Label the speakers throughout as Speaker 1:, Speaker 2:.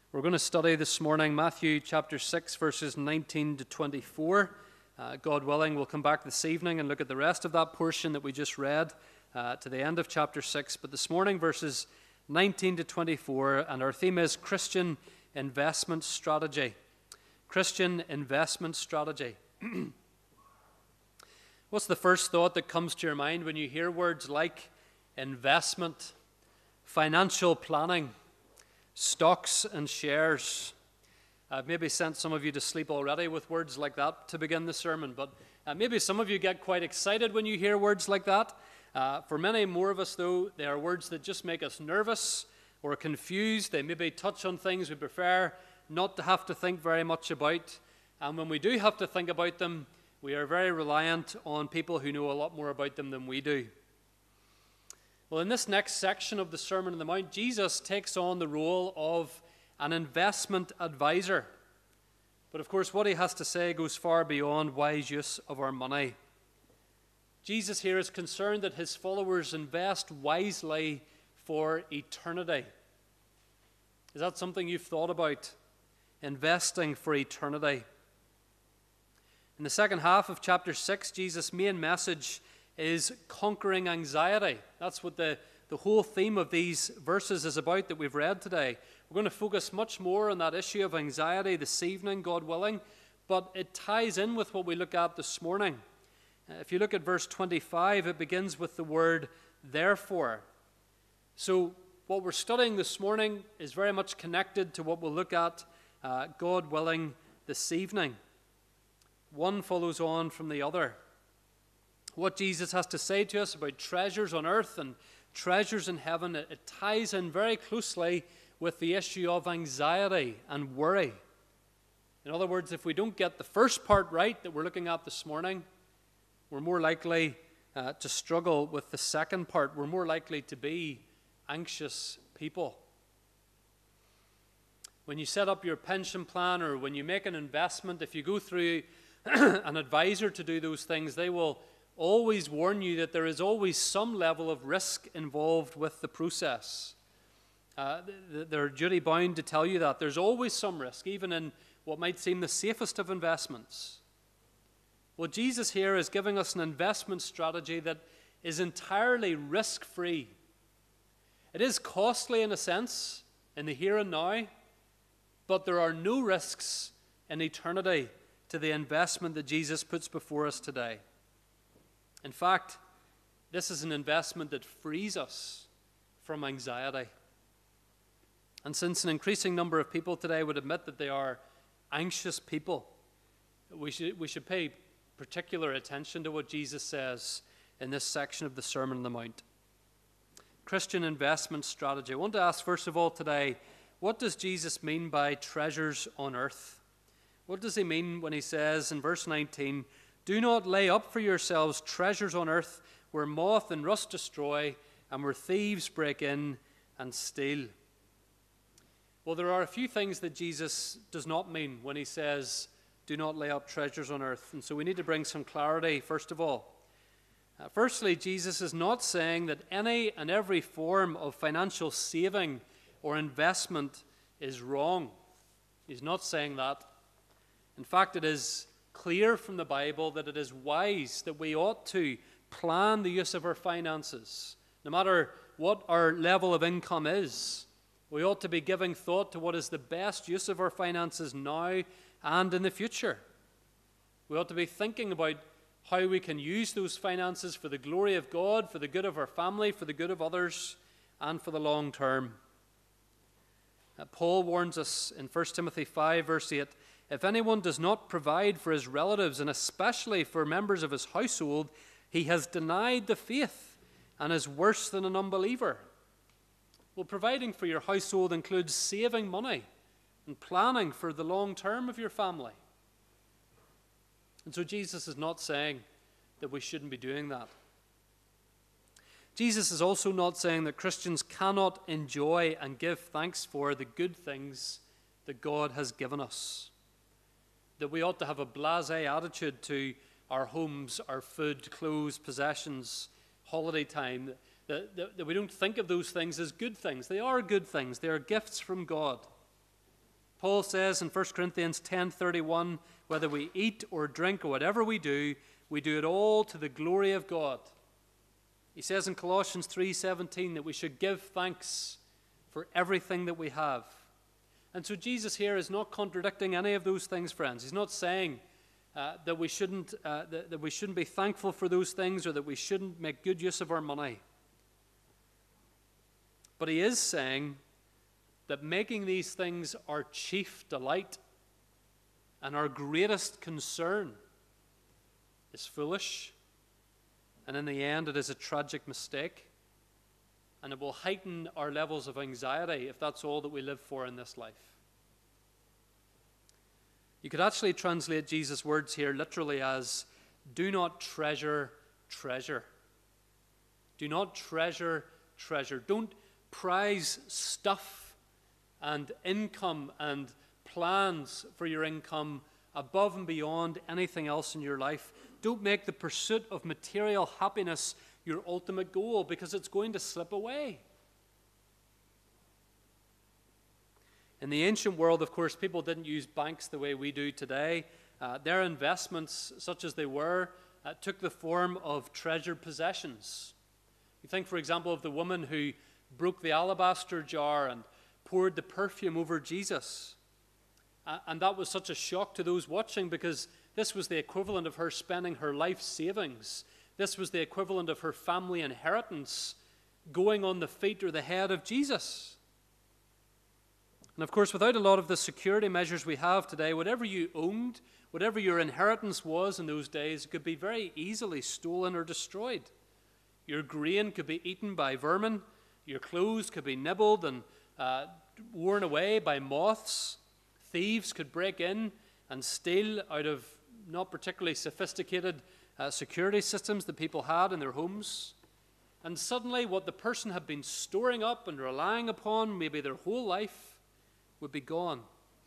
Speaker 1: We're going to study this morning Matthew chapter 6, verses 19 to 24. God willing, we'll come back this evening and look at the rest of that portion that we just read to the end of chapter 6. But this morning, verses 19 to 24, and our theme is Christian investment strategy. Christian investment strategy. What's the first thought that comes to your mind when you hear words like investment, financial planning, stocks and shares? I've maybe sent some of you to sleep already with words like that to begin the sermon, but maybe some of you get quite excited when you hear words like that. For many more of us, though, they are words that just make us nervous or confused. They maybe touch on things we prefer not to have to think very much about. And when we do have to think about them, we are very reliant on people who know a lot more about them than we do. Well, in this next section of the Sermon on the Mount, Jesus takes on the role of an investment advisor. But of course, what he has to say goes far beyond wise use of our money. Jesus here is concerned that his followers invest wisely for eternity. Is that something you've thought about? Investing for eternity. In the second half of chapter 6, Jesus' main message is conquering anxiety. That's what the whole theme of these verses is about that we've read today. We're going to focus much more on that issue of anxiety this evening, God willing, but it ties in with what we look at this morning. If you look at verse 25, it begins with the word therefore. So what we're studying this morning is very much connected to what we'll look at, God willing, this evening. One follows on from the other. What Jesus has to say to us about treasures on earth and treasures in heaven, it ties in very closely with the issue of anxiety and worry. In other words, if we don't get the first part right that we're looking at this morning, we're more likely to struggle with the second part. We're more likely to be anxious people. When you set up your pension plan or when you make an investment, if you go through an advisor to do those things, they will always warn you that there is always some level of risk involved with the process. They're duty bound to tell you that. There's always some risk, even in what might seem the safest of investments. Well, Jesus here is giving us an investment strategy that is entirely risk-free. It is costly in a sense, in the here and now, but there are no risks in eternity to the investment that Jesus puts before us today. In fact, this is an investment that frees us from anxiety. And since an increasing number of people today would admit that they are anxious people, we should pay particular attention to what Jesus says in this section of the Sermon on the Mount. Christian investment strategy. I want to ask first of all today, what does Jesus mean by treasures on earth? What does he mean when he says in verse 19, do not lay up for yourselves treasures on earth where moth and rust destroy and where thieves break in and steal? Well, there are a few things that Jesus does not mean when he says, do not lay up treasures on earth. And so we need to bring some clarity, first of all. Firstly, Jesus is not saying that any and every form of financial saving or investment is wrong. He's not saying that. In fact, it is clear from the Bible that it is wise that we ought to plan the use of our finances. No matter what our level of income is, we ought to be giving thought to what is the best use of our finances now and in the future. We ought to be thinking about how we can use those finances for the glory of God, for the good of our family, for the good of others, and for the long term. Paul warns us in 1 Timothy 5, verse 8, if anyone does not provide for his relatives, and especially for members of his household, he has denied the faith and is worse than an unbeliever. Well, providing for your household includes saving money and planning for the long term of your family. And so Jesus is not saying that we shouldn't be doing that. Jesus is also not saying that Christians cannot enjoy and give thanks for the good things that God has given us. That we ought to have a blasé attitude to our homes, our food, clothes, possessions, holiday time. That we don't think of those things as good things. They are good things. They are gifts from God. Paul says in 1 Corinthians 10:31, whether we eat or drink or whatever we do it all to the glory of God. He says in Colossians 3:17 that we should give thanks for everything that we have. And so Jesus here is not contradicting any of those things, friends. He's not saying that we shouldn't be thankful for those things or that we shouldn't make good use of our money. But he is saying that making these things our chief delight and our greatest concern is foolish, and in the end it is a tragic mistake, and it will heighten our levels of anxiety if that's all that we live for in this life. You could actually translate Jesus' words here literally as, do not treasure treasure. Do not treasure treasure. Don't prize stuff and income and plans for your income above and beyond anything else in your life. Don't make the pursuit of material happiness your ultimate goal, because it's going to slip away. In the ancient world, of course, people didn't use banks the way we do today. Their investments, such as they were, took the form of treasured possessions. You think, for example, of the woman who broke the alabaster jar and poured the perfume over Jesus. And that was such a shock to those watching, because this was the equivalent of her spending her life savings. This was the equivalent of her family inheritance going on the feet or the head of Jesus. And of course, without a lot of the security measures we have today, whatever you owned, whatever your inheritance was in those days, could be very easily stolen or destroyed. Your grain could be eaten by vermin. Your clothes could be nibbled and worn away by moths. Thieves could break in and steal out of not particularly sophisticated security systems that people had in their homes. And suddenly what the person had been storing up and relying upon maybe their whole life would be gone.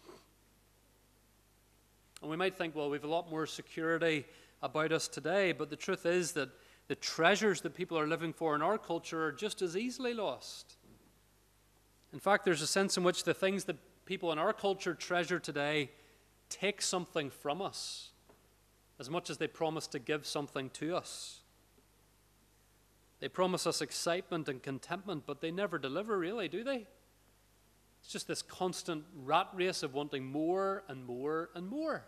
Speaker 1: And we might think, well, we have a lot more security about us today, but the truth is that the treasures that people are living for in our culture are just as easily lost. In fact, there's a sense in which the things that people in our culture treasure today take something from us as much as they promise to give something to us. They promise us excitement and contentment, but they never deliver, really, do they? It's just this constant rat race of wanting more and more and more.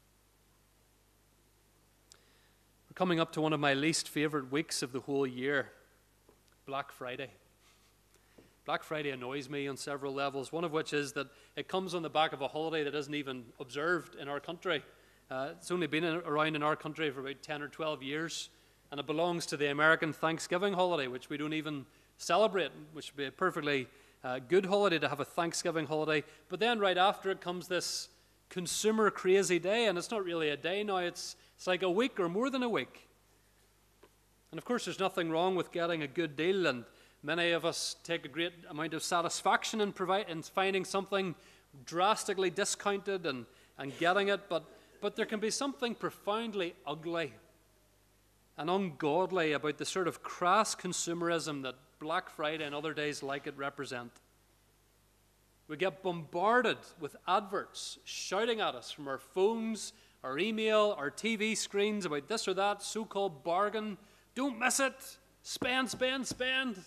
Speaker 1: We're coming up to one of my least favorite weeks of the whole year, Black Friday. Black Friday annoys me on several levels, one of which is that it comes on the back of a holiday that isn't even observed in our country. It's only been around in our country for about 10 or 12 years, and it belongs to the American Thanksgiving holiday, which we don't even celebrate, which would be a perfectly good holiday to have a Thanksgiving holiday. But then right after it comes this consumer crazy day, and it's not really a day now, it's like a week or more than a week. And of course there's nothing wrong with getting a good deal, and many of us take a great amount of satisfaction in finding something drastically discounted and getting it, but there can be something profoundly ugly and ungodly about the sort of crass consumerism that Black Friday and other days like it represent. We get bombarded with adverts shouting at us from our phones, our email, our TV screens about this or that so-called bargain. Don't miss it. Spend, spend, spend.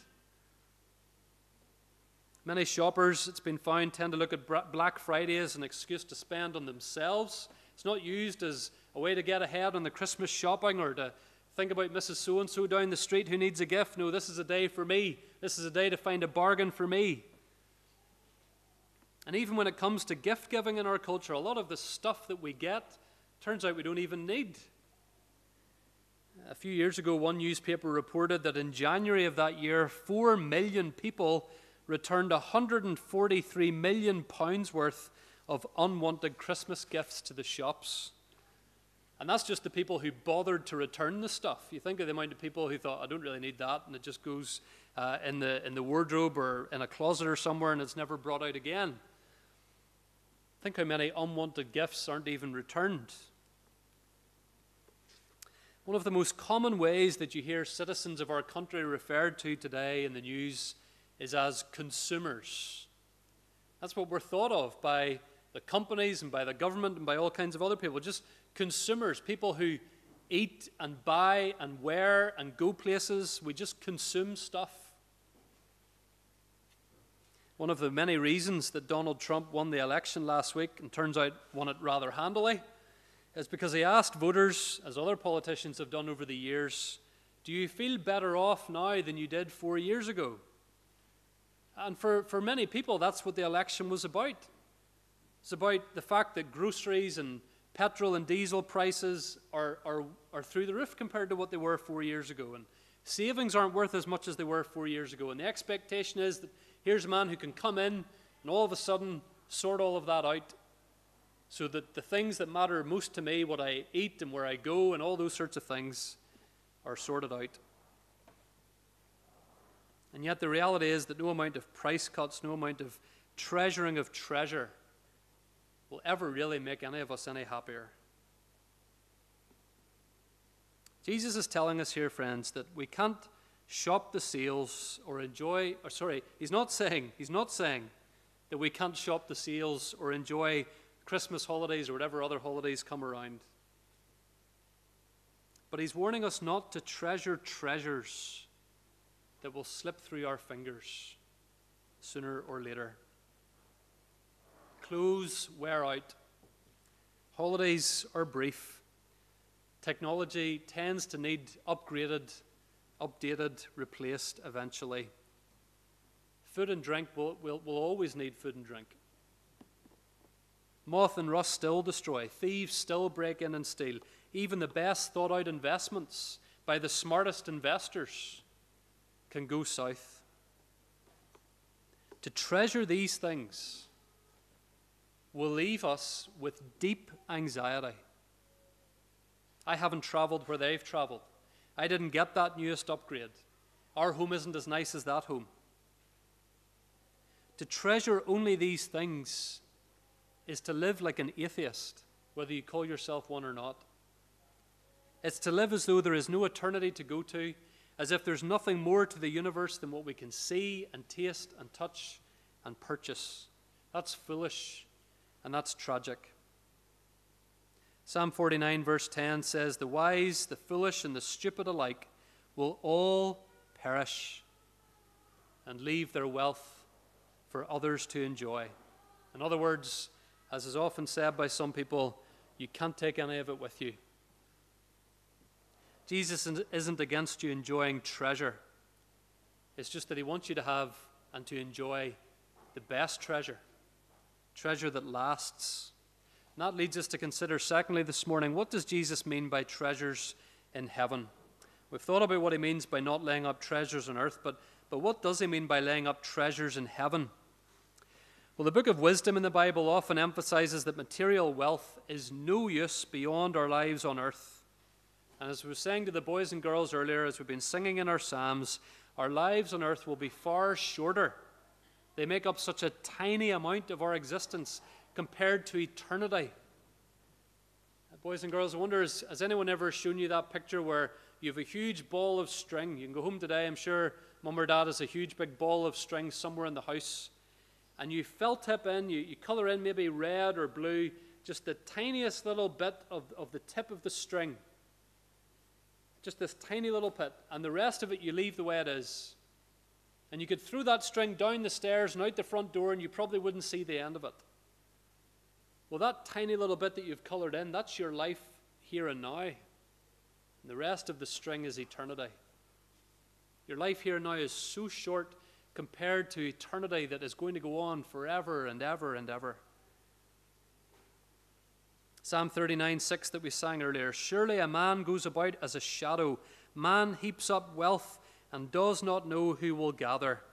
Speaker 1: Many shoppers, it's been found, tend to look at Black Friday as an excuse to spend on themselves. It's not used as a way to get ahead on the Christmas shopping or to think about Mrs. So-and-so down the street who needs a gift. No, this is a day for me. This is a day to find a bargain for me. And even when it comes to gift giving in our culture, a lot of the stuff that we get turns out we don't even need. A few years ago, one newspaper reported that in January of that year, 4 million people returned £143 million worth of unwanted Christmas gifts to the shops. And that's just the people who bothered to return the stuff. You think of the amount of people who thought, I don't really need that, and it just goes in the wardrobe or in a closet or somewhere, and it's never brought out again. Think how many unwanted gifts aren't even returned. One of the most common ways that you hear citizens of our country referred to today in the news is as consumers. That's what we're thought of by the companies and by the government and by all kinds of other people, just consumers, people who eat and buy and wear and go places. We just consume stuff. One of the many reasons that Donald Trump won the election last week, and turns out won it rather handily, is because he asked voters, as other politicians have done over the years, do you feel better off now than you did 4 years ago? And for many people, that's what the election was about. It's about the fact that groceries and petrol and diesel prices are through the roof compared to what they were 4 years ago. And savings aren't worth as much as they were 4 years ago. And the expectation is that here's a man who can come in and all of a sudden sort all of that out so that the things that matter most to me, what I eat and where I go and all those sorts of things, are sorted out. And yet the reality is that no amount of price cuts, no amount of treasuring of treasure will ever really make any of us any happier. Jesus is telling us here, friends, that we can't shop the sales or enjoy, he's not saying that we can't shop the sales or enjoy Christmas holidays or whatever other holidays come around. But he's warning us not to treasure treasures that will slip through our fingers sooner or later. Clothes wear out. Holidays are brief. Technology tends to need upgraded, updated, replaced eventually. Food and drink will always need food and drink. Moth and rust still destroy. Thieves still break in and steal. Even the best thought out investments by the smartest investors can go south. To treasure these things will leave us with deep anxiety. I haven't traveled where they've traveled. I didn't get that newest upgrade. Our home isn't as nice as that home. To treasure only these things is to live like an atheist, whether you call yourself one or not. It's to live as though there is no eternity to go to, as if there's nothing more to the universe than what we can see and taste and touch and purchase. That's foolish and that's tragic. Psalm 49 verse 10 says, "The wise, the foolish, and the stupid alike will all perish and leave their wealth for others to enjoy." In other words, as is often said by some people, you can't take any of it with you. Jesus isn't against you enjoying treasure. It's just that he wants you to have and to enjoy the best treasure, treasure that lasts. And that leads us to consider, secondly, this morning, what does Jesus mean by treasures in heaven? We've thought about what he means by not laying up treasures on earth, but what does he mean by laying up treasures in heaven? Well, the book of wisdom in the Bible often emphasizes that material wealth is no use beyond our lives on earth. And as we were saying to the boys and girls earlier, as we've been singing in our psalms, our lives on earth will be far shorter. They make up such a tiny amount of our existence compared to eternity. Boys and girls, I wonder, has anyone ever shown you that picture where you have a huge ball of string? You can go home today, I'm sure Mum or Dad has a huge big ball of string somewhere in the house. And you felt tip in, you colour in maybe red or blue, just the tiniest little bit of the tip of the string. Just this tiny little bit, and the rest of it you leave the way it is. And you could throw that string down the stairs and out the front door and you probably wouldn't see the end of it. Well, that tiny little bit that you've coloured in, that's your life here and now. And the rest of the string is eternity. Your life here and now is so short compared to eternity that is going to go on forever and ever and ever. Psalm 39:6 that we sang earlier, "Surely a man goes about as a shadow. Man heaps up wealth and does not know who will gather."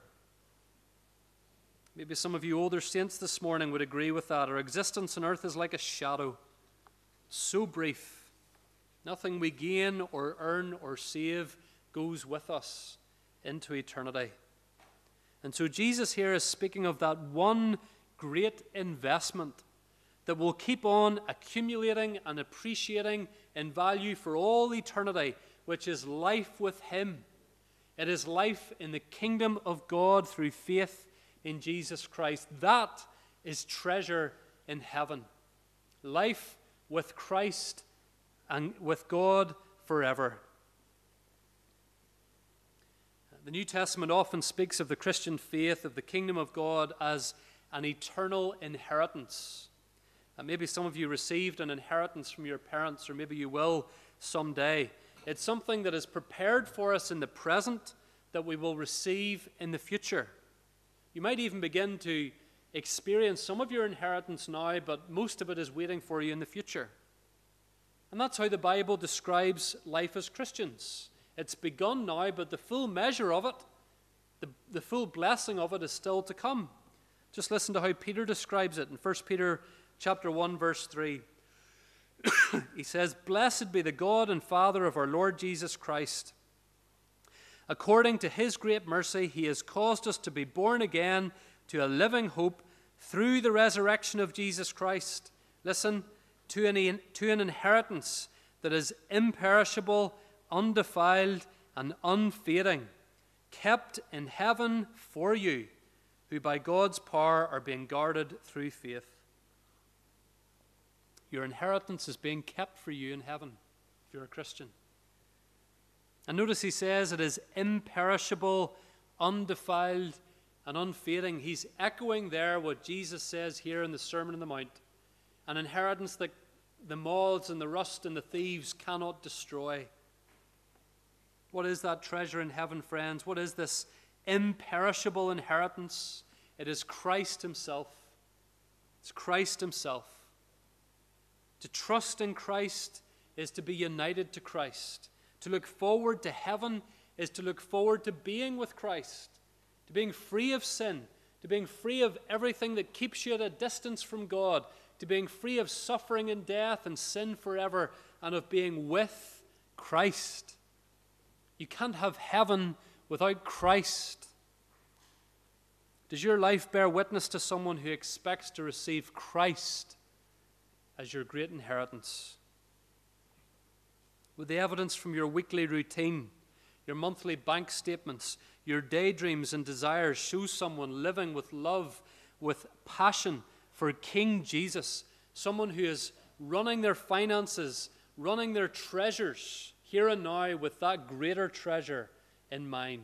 Speaker 1: Maybe some of you older saints this morning would agree with that. Our existence on earth is like a shadow, so brief. Nothing we gain or earn or save goes with us into eternity. And so Jesus here is speaking of that one great investment that will keep on accumulating and appreciating in value for all eternity, which is life with him. It is life in the kingdom of God through faith in Jesus Christ. That is treasure in heaven. Life with Christ and with God forever. The New Testament often speaks of the Christian faith, of the kingdom of God, as an eternal inheritance. And maybe some of you received an inheritance from your parents, or maybe you will someday. It's something that is prepared for us in the present that we will receive in the future. You might even begin to experience some of your inheritance now, but most of it is waiting for you in the future. And that's how the Bible describes life as Christians. It's begun now, but the full measure of it, the full blessing of it is still to come. Just listen to how Peter describes it in 1 Peter chapter 1, verse 3. He says, "Blessed be the God and Father of our Lord Jesus Christ. According to his great mercy, he has caused us to be born again to a living hope through the resurrection of Jesus Christ." Listen, to an inheritance that is imperishable, undefiled, and unfading, kept in heaven for you, who by God's power are being guarded through faith. Your inheritance is being kept for you in heaven, if you're a Christian. And notice he says it is imperishable, undefiled, and unfading. He's echoing there what Jesus says here in the Sermon on the Mount. An inheritance that the moths and the rust and the thieves cannot destroy. What is that treasure in heaven, friends? What is this imperishable inheritance? It is Christ himself. It's Christ himself. To trust in Christ is to be united to Christ. To look forward to heaven is to look forward to being with Christ, to being free of sin, to being free of everything that keeps you at a distance from God, to being free of suffering and death and sin forever, and of being with Christ. You can't have heaven without Christ. Does your life bear witness to someone who expects to receive Christ as your great inheritance? With the evidence from your weekly routine, your monthly bank statements, your daydreams and desires show someone living with love, with passion for King Jesus, someone who is running their finances, running their treasures here and now with that greater treasure in mind.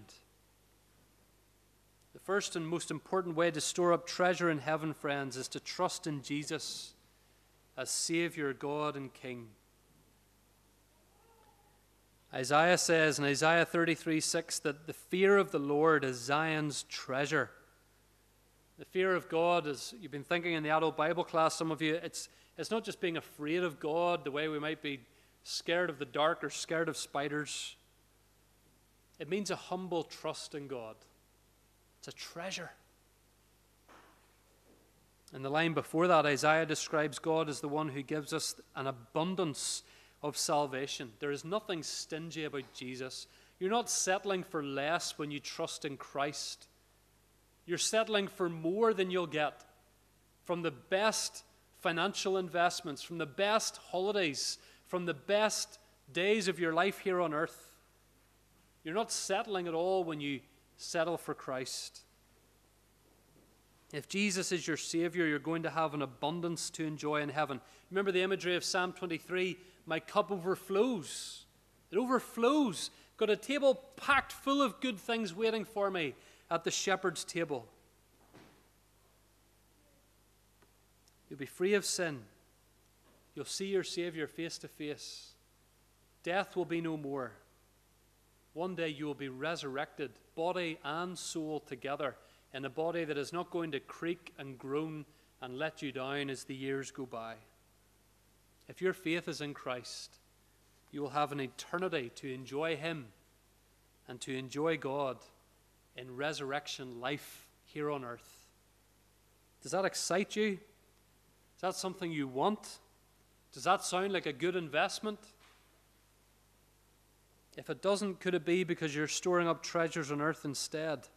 Speaker 1: The first and most important way to store up treasure in heaven, friends, is to trust in Jesus as Savior, God, and King. Isaiah says in Isaiah 33:6 that the fear of the Lord is Zion's treasure. The fear of God, as you've been thinking in the adult Bible class, some of you, it's not just being afraid of God the way we might be scared of the dark or scared of spiders. It means a humble trust in God. It's a treasure. In the line before that, Isaiah describes God as the one who gives us an abundance of salvation. There is nothing stingy about Jesus. You're not settling for less when you trust in Christ. You're settling for more than you'll get from the best financial investments, from the best holidays, from the best days of your life here on earth. You're not settling at all when you settle for Christ. If Jesus is your Savior, you're going to have an abundance to enjoy in heaven. Remember the imagery of Psalm 23, my cup overflows. It overflows. Got a table packed full of good things waiting for me at the shepherd's table. You'll be free of sin. You'll see your Savior face to face. Death will be no more. One day you will be resurrected, body and soul together, in a body that is not going to creak and groan and let you down as the years go by. If your faith is in Christ, you will have an eternity to enjoy Him and to enjoy God in resurrection life here on earth. Does that excite you? Is that something you want? Does that sound like a good investment? If it doesn't, could it be because you're storing up treasures on earth instead?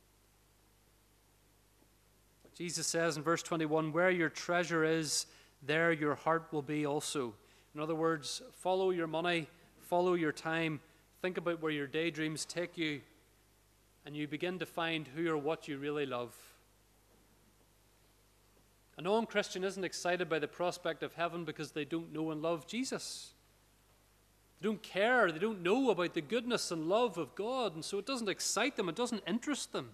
Speaker 1: Jesus says in verse 21, where your treasure is, there your heart will be also. In other words, follow your money, follow your time, think about where your daydreams take you, and you begin to find who or what you really love. A non-Christian isn't excited by the prospect of heaven because they don't know and love Jesus. They don't care, they don't know about the goodness and love of God, and so it doesn't excite them, it doesn't interest them.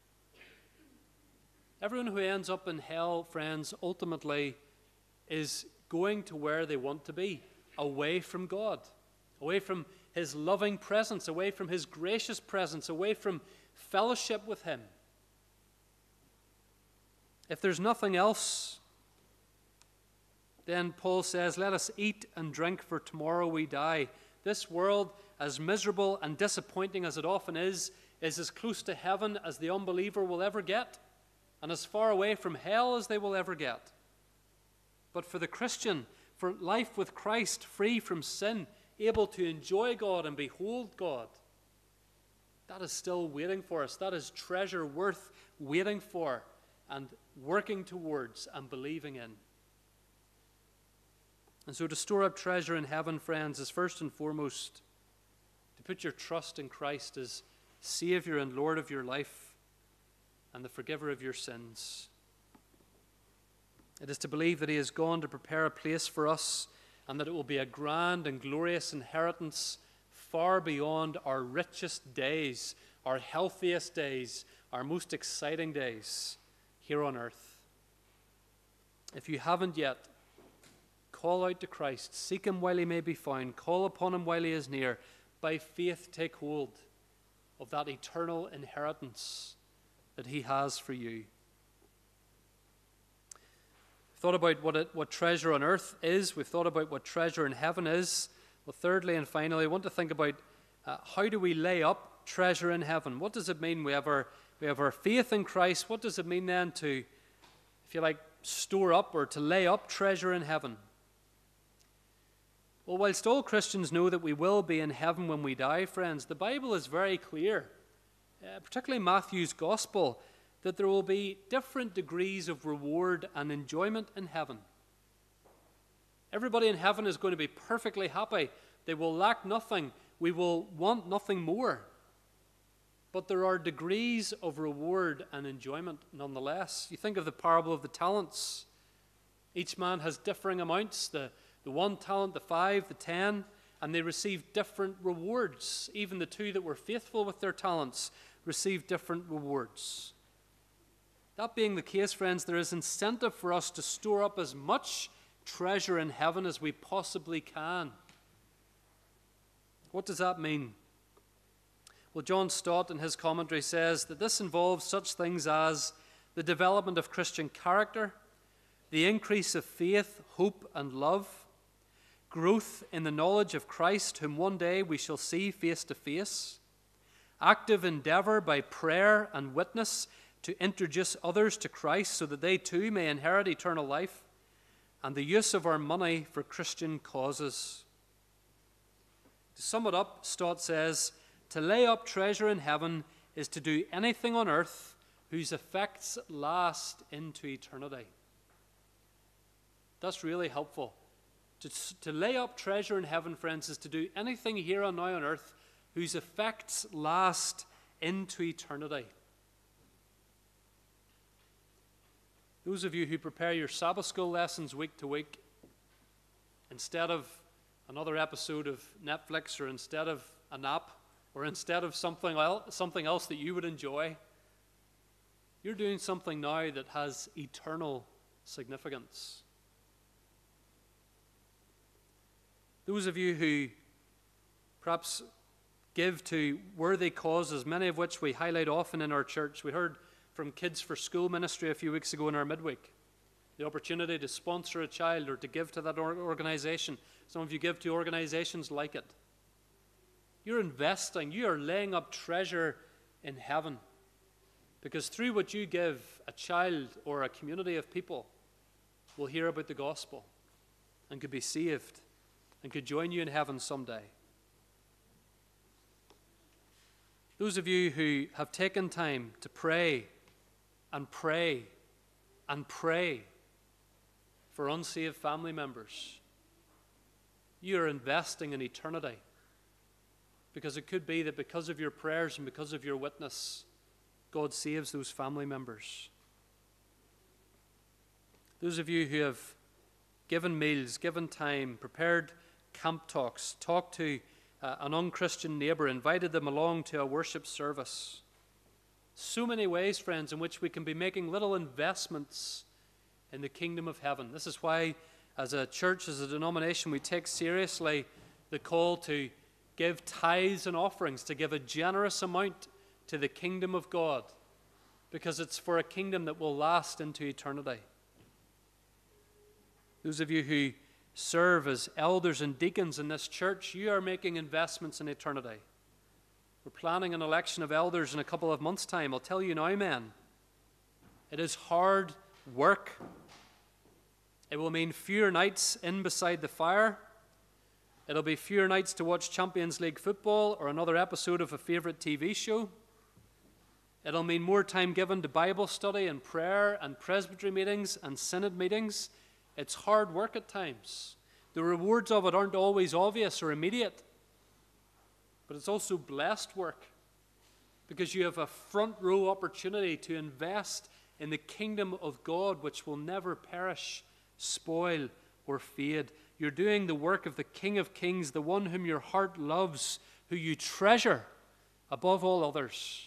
Speaker 1: Everyone who ends up in hell, friends, ultimately is going to where they want to be, away from God, away from His loving presence, away from His gracious presence, away from fellowship with Him. If there's nothing else, then Paul says, let us eat and drink, for tomorrow we die. This world, as miserable and disappointing as it often is as close to heaven as the unbeliever will ever get, and as far away from hell as they will ever get. But for the Christian, for life with Christ, free from sin, able to enjoy God and behold God, that is still waiting for us. That is treasure worth waiting for and working towards and believing in. And so to store up treasure in heaven, friends, is first and foremost to put your trust in Christ as Savior and Lord of your life and the forgiver of your sins. It is to believe that He has gone to prepare a place for us and that it will be a grand and glorious inheritance far beyond our richest days, our healthiest days, our most exciting days here on earth. If you haven't yet, call out to Christ. Seek Him while He may be found. Call upon Him while He is near. By faith take hold of that eternal inheritance that He has for you. We've thought about what treasure on earth is. We've thought about what treasure in heaven is. Well, thirdly and finally, I want to think about how do we lay up treasure in heaven? What does it mean? We have our faith in Christ. What does it mean then to, if you like, store up or to lay up treasure in heaven? Well, whilst all Christians know that we will be in heaven when we die, friends, the Bible is very clear, particularly Matthew's Gospel, that there will be different degrees of reward and enjoyment in heaven. Everybody in heaven is going to be perfectly happy. They will lack nothing. We will want nothing more. But there are degrees of reward and enjoyment nonetheless. You think of the parable of the talents. Each man has differing amounts, the 1 talent, the 5, the 10, and they receive different rewards. Even the 2 that were faithful with their talents received different rewards. That being the case, friends, there is incentive for us to store up as much treasure in heaven as we possibly can. What does that mean? Well, John Stott in his commentary says that this involves such things as the development of Christian character, the increase of faith, hope, and love, growth in the knowledge of Christ, whom one day we shall see face to face, active endeavor by prayer and witness to introduce others to Christ so that they too may inherit eternal life, and the use of our money for Christian causes. To sum it up, Stott says, to lay up treasure in heaven is to do anything on earth whose effects last into eternity. That's really helpful. To lay up treasure in heaven, friends, is to do anything here and now on earth whose effects last into eternity. Those of you who prepare your Sabbath school lessons week to week, instead of another episode of Netflix, or instead of a nap, or instead of something else that you would enjoy, you're doing something now that has eternal significance. Those of you who perhaps give to worthy causes, many of which we highlight often in our church. We heard from Kids for School Ministry a few weeks ago in our midweek, the opportunity to sponsor a child or to give to that organization. Some of you give to organizations like it. You're investing, you are laying up treasure in heaven, because through what you give, a child or a community of people will hear about the gospel and could be saved and could join you in heaven someday. Those of you who have taken time to pray and pray and pray for unsaved family members, you are investing in eternity, because it could be that because of your prayers and because of your witness, God saves those family members. Those of you who have given meals, given time, prepared camp talks, talked to an unchristian neighbor, invited them along to a worship service. So many ways, friends, in which we can be making little investments in the kingdom of heaven. This is why, as a church, as a denomination, we take seriously the call to give tithes and offerings, to give a generous amount to the kingdom of God, because it's for a kingdom that will last into eternity. Those of you who serve as elders and deacons in this church, you are making investments in eternity. We're planning an election of elders in a couple of months' time. I'll tell you now, men, it is hard work. It will mean fewer nights in beside the fire. It'll be fewer nights to watch Champions League football or another episode of a favorite TV show. It'll mean more time given to Bible study and prayer and presbytery meetings and synod meetings. It's hard work at times. The rewards of it aren't always obvious or immediate. But it's also blessed work, because you have a front row opportunity to invest in the kingdom of God, which will never perish, spoil, or fade. You're doing the work of the King of Kings, the one whom your heart loves, who you treasure above all others.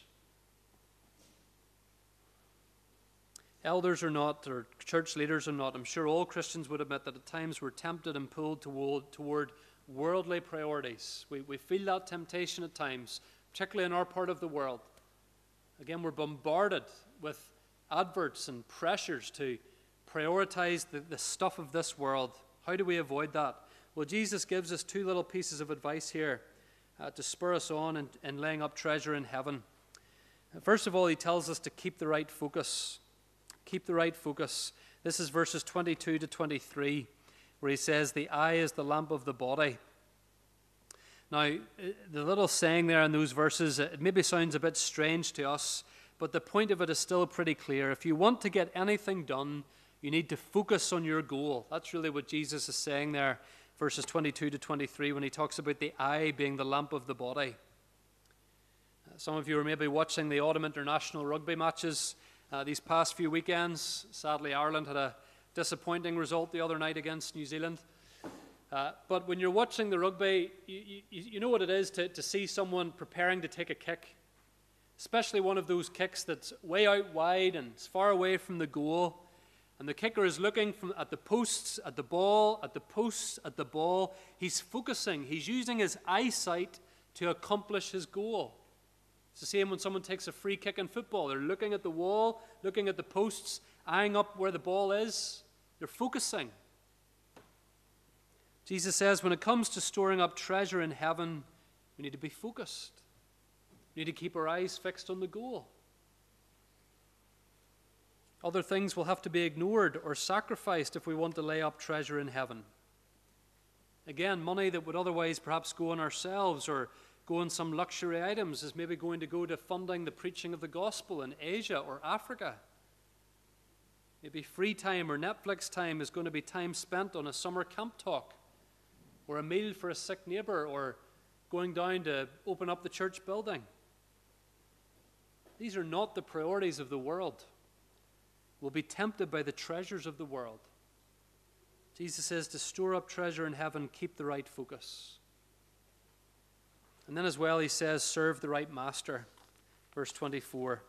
Speaker 1: Elders or not, or church leaders or not, I'm sure all Christians would admit that at times we're tempted and pulled toward worldly priorities. We feel that temptation at times, particularly in our part of the world. Again, we're bombarded with adverts and pressures to prioritize the stuff of this world. How do we avoid that? Well, Jesus gives us two little pieces of advice here to spur us on in laying up treasure in heaven. First of all, he tells us to keep the right focus. Keep the right focus. This is verses 22 to 23, where he says, the eye is the lamp of the body. Now, the little saying there in those verses, it maybe sounds a bit strange to us, but the point of it is still pretty clear. If you want to get anything done, you need to focus on your goal. That's really what Jesus is saying there, verses 22 to 23, when he talks about the eye being the lamp of the body. Some of you are maybe watching the autumn international rugby matches these past few weekends. Sadly, Ireland had a disappointing result the other night against New Zealand. But when you're watching the rugby, you know what it is to see someone preparing to take a kick, especially one of those kicks that's way out wide and far away from the goal. And the kicker is looking at the posts, at the ball, at the posts, at the ball. He's focusing. He's using his eyesight to accomplish his goal. It's the same when someone takes a free kick in football. They're looking at the wall, looking at the posts, eyeing up where the ball is. They're focusing. Jesus says when it comes to storing up treasure in heaven, we need to be focused. We need to keep our eyes fixed on the goal. Other things will have to be ignored or sacrificed if we want to lay up treasure in heaven. Again, money that would otherwise perhaps go on ourselves or go on some luxury items is maybe going to go to funding the preaching of the gospel in Asia or Africa. Maybe free time or Netflix time is going to be time spent on a summer camp talk or a meal for a sick neighbor or going down to open up the church building. These are not the priorities of the world. We'll be tempted by the treasures of the world. Jesus says to store up treasure in heaven, keep the right focus. And then as well he says, serve the right master. Verse 24.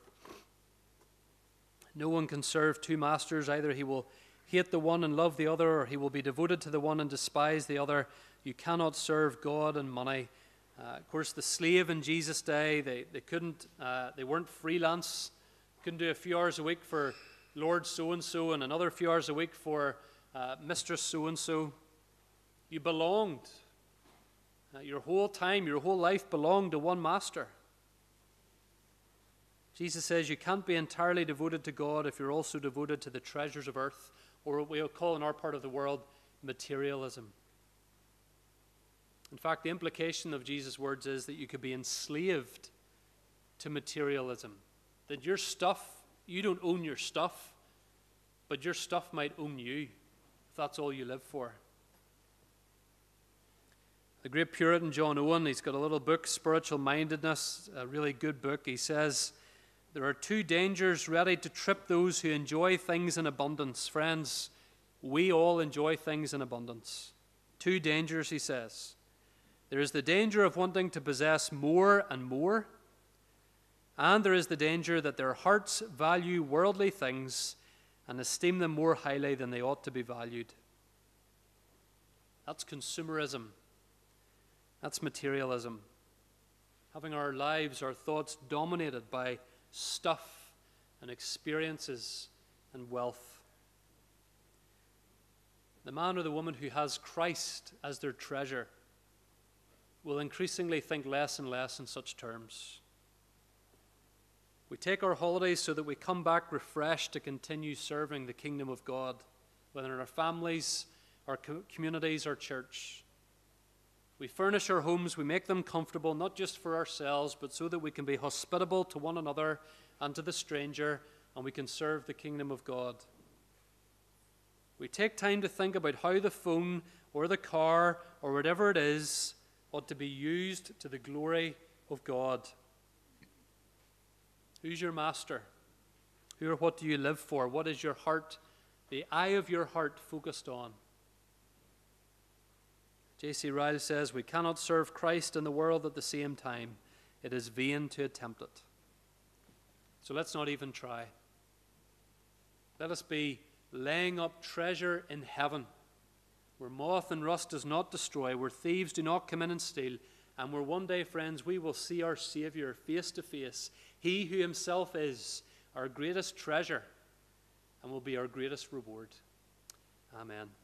Speaker 1: No one can serve two masters. Either he will hate the one and love the other, or he will be devoted to the one and despise the other. You cannot serve God and money. Of course, the slave in Jesus' day, they weren't freelance. Couldn't do a few hours a week for Lord so-and-so and another few hours a week for Mistress so-and-so. You belonged. Your whole time, your whole life belonged to one master. Jesus says you can't be entirely devoted to God if you're also devoted to the treasures of earth, or what we'll call in our part of the world, materialism. In fact, the implication of Jesus' words is that you could be enslaved to materialism. That your stuff, you don't own your stuff, but your stuff might own you, if that's all you live for. The great Puritan John Owen, he's got a little book, Spiritual Mindedness, a really good book. He says, There are two dangers ready to trip those who enjoy things in abundance. Friends, we all enjoy things in abundance. Two dangers, he says. There is the danger of wanting to possess more and more, and there is the danger that their hearts value worldly things and esteem them more highly than they ought to be valued. That's consumerism. That's materialism. Having our lives, our thoughts dominated by stuff and experiences and wealth. The man or the woman who has Christ as their treasure will increasingly think less and less in such terms. We take our holidays so that we come back refreshed to continue serving the kingdom of God, whether in our families, our communities, our church. We furnish our homes, we make them comfortable, not just for ourselves, but so that we can be hospitable to one another and to the stranger, and we can serve the kingdom of God. We take time to think about how the phone or the car or whatever it is ought to be used to the glory of God. Who's your master? Who or what do you live for? What is your heart, the eye of your heart, focused on? J.C. Ryle says, we cannot serve Christ and the world at the same time. It is vain to attempt it. So let's not even try. Let us be laying up treasure in heaven, where moth and rust does not destroy, where thieves do not come in and steal, and where one day, friends, we will see our Savior face to face, he who himself is our greatest treasure and will be our greatest reward. Amen.